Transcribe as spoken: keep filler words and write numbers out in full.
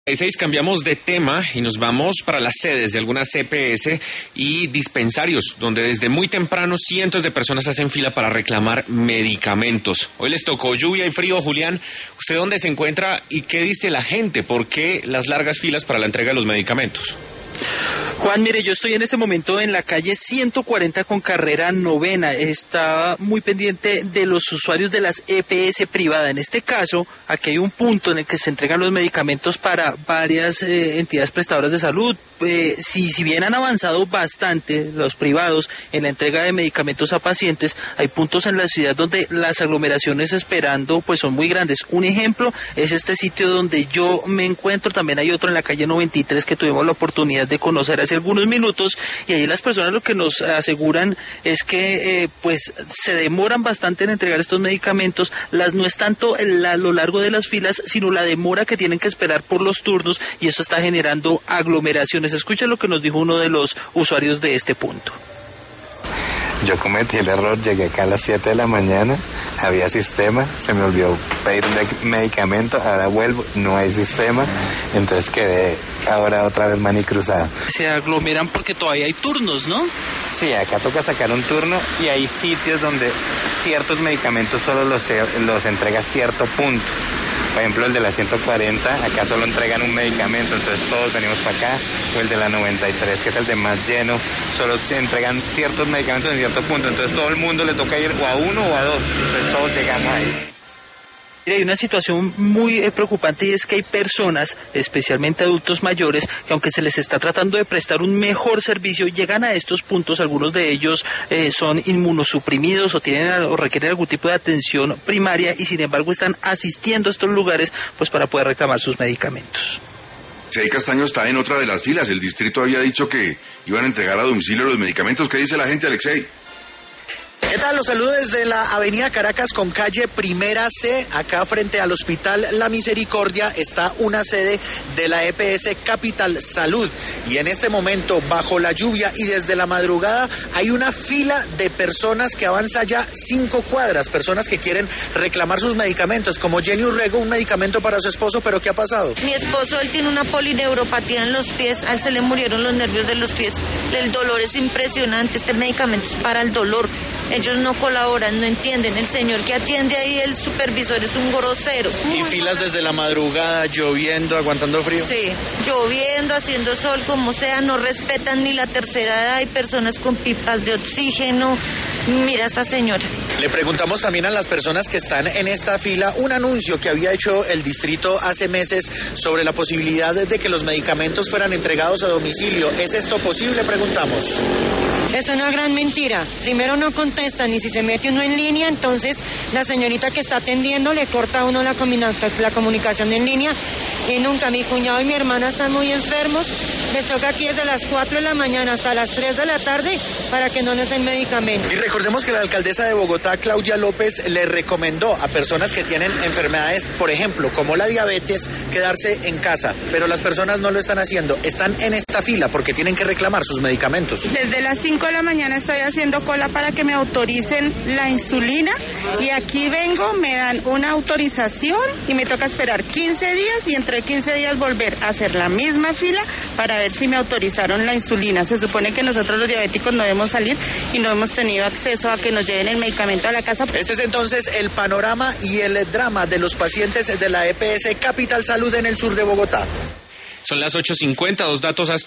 seis cambiamos de tema y nos vamos para las sedes de algunas E P S y dispensarios, donde desde muy temprano cientos de personas hacen fila para reclamar medicamentos. Hoy les tocó lluvia y frío. Julián, ¿usted dónde se encuentra y qué dice la gente? ¿Por qué las largas filas para la entrega de los medicamentos? Juan, mire, yo estoy en este momento en la calle ciento cuarenta con carrera novena. Estaba muy pendiente de los usuarios de las E P S privadas. En este caso, aquí hay un punto en el que se entregan los medicamentos para varias eh, entidades prestadoras de salud. Eh, si, si bien han avanzado bastante los privados en la entrega de medicamentos a pacientes, hay puntos en la ciudad donde las aglomeraciones esperando pues son muy grandes. Un ejemplo es este sitio donde yo me encuentro. También hay otro en la calle noventa y tres que tuvimos la oportunidad de conocer hace algunos minutos, y ahí las personas lo que nos aseguran es que eh, pues se demoran bastante en entregar estos medicamentos. Las no es tanto el, a lo largo de las filas, sino la demora que tienen que esperar por los turnos, y eso está generando aglomeraciones. Escucha lo que nos dijo uno de los usuarios de este punto. Yo cometí el error, llegué acá a las siete de la mañana, había sistema, se me olvidó pedir medicamento, ahora vuelvo, no hay sistema, entonces quedé ahora otra vez manicruzado. Se aglomeran porque todavía hay turnos, ¿no? Sí, acá toca sacar un turno y hay sitios donde ciertos medicamentos solo los, los entrega cierto punto. Por ejemplo, el de la ciento cuarenta, acá solo entregan un medicamento, entonces todos venimos para acá. O el de la noventa y tres, que es el de más lleno, solo se entregan ciertos medicamentos en cierto punto, entonces todo el mundo le toca ir o a uno o a dos, entonces todos llegamos ahí. Mira, hay una situación muy eh, preocupante, y es que hay personas, especialmente adultos mayores, que aunque se les está tratando de prestar un mejor servicio, llegan a estos puntos. Algunos de ellos eh, son inmunosuprimidos o tienen o requieren algún tipo de atención primaria, y sin embargo están asistiendo a estos lugares pues para poder reclamar sus medicamentos. Alexei Castaño está en otra de las filas. El distrito había dicho que iban a entregar a domicilio los medicamentos. ¿Qué dice la gente, Alexei? ¿Qué tal? Los saludos desde la avenida Caracas con calle Primera C. Acá frente al Hospital La Misericordia está una sede de la E P S Capital Salud. Y en este momento, bajo la lluvia y desde la madrugada, hay una fila de personas que avanza ya cinco cuadras. Personas que quieren reclamar sus medicamentos, como Jenny Urrego, un medicamento para su esposo. ¿Pero qué ha pasado? Mi esposo, él tiene una polineuropatía en los pies. A él se le murieron los nervios de los pies. El dolor es impresionante. Este medicamento es para el dolor. Ellos no colaboran, no entienden. El señor que atiende ahí, el supervisor, es un grosero. ¿Y filas desde la madrugada, lloviendo, aguantando frío? Sí, lloviendo, haciendo sol, como sea, no respetan ni la tercera edad. Hay personas con pipas de oxígeno. Mira esa señora. Le preguntamos también a las personas que están en esta fila un anuncio que había hecho el distrito hace meses sobre la posibilidad de que los medicamentos fueran entregados a domicilio. ¿Es esto posible? Preguntamos. Es una gran mentira. Primero no contestan, y si se mete uno en línea, entonces la señorita que está atendiendo le corta a uno la, la comunicación en línea, y nunca. Mi cuñado y mi hermana están muy enfermos. Les toca aquí desde las cuatro de la mañana hasta las tres de la tarde para que no les den medicamentos. Y recordemos que la alcaldesa de Bogotá, Claudia López, le recomendó a personas que tienen enfermedades, por ejemplo, como la diabetes, quedarse en casa. Pero las personas no lo están haciendo. Están en esta fila porque tienen que reclamar sus medicamentos. Desde las cinco de la mañana estoy haciendo cola para que me autoricen la insulina, y aquí vengo, me dan una autorización y me toca esperar quince días, y entre quince días volver a hacer la misma fila para ver si me autorizaron la insulina. Se supone que nosotros los diabéticos no debemos salir y no hemos tenido acceso a que nos lleven el medicamento a la casa. Este es entonces el panorama y el drama de los pacientes de la E P S Capital Salud en el sur de Bogotá. Son las ocho cincuenta, dos datos hasta